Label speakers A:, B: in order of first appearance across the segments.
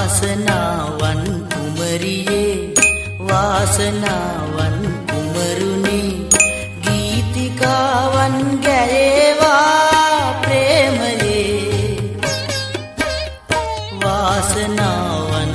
A: වාසනාවන් කුමරියේ වාසනාවන් කුමරුනේ ගීතිකාවන් ගැයේවා ප්‍රේමයේ වාසනාවන්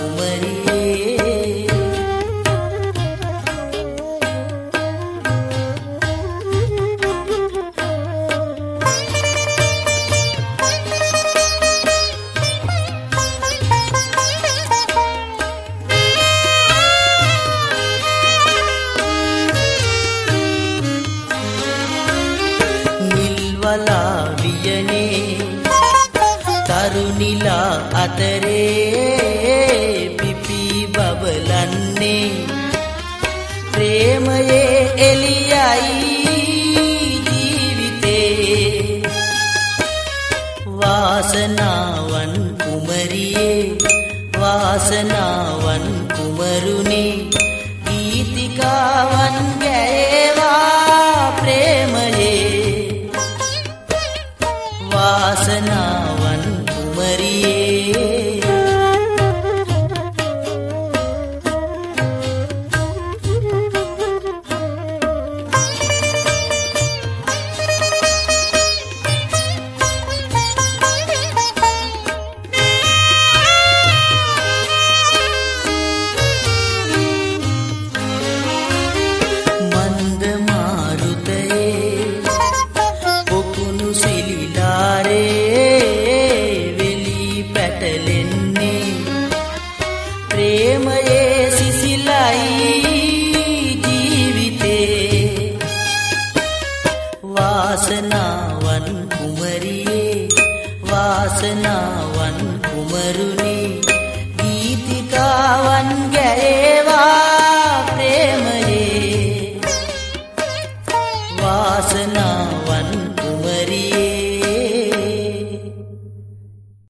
A: වියනේ තරුණිලා අතරේ පිපි බබලන්නේ ප්‍රේමයේ එළියයි ජීවිතේ වාසනාවන් කුමරියේ වාසනාවන් කුමරුනේ ගීතිකාවන් ගැයේවා ප්‍රේමයේ වාසනාවන් කුමරියේ මන්ද මාරුතයේ පොකුණු ප්‍රේමයේ සිසිලයි ජීවිතේ වාසනාවන් කුමරියේ වාසනාවන් කුමරුනේ ගීතිකාවන් ගැයේවා ප්‍රේමයේ වාසනා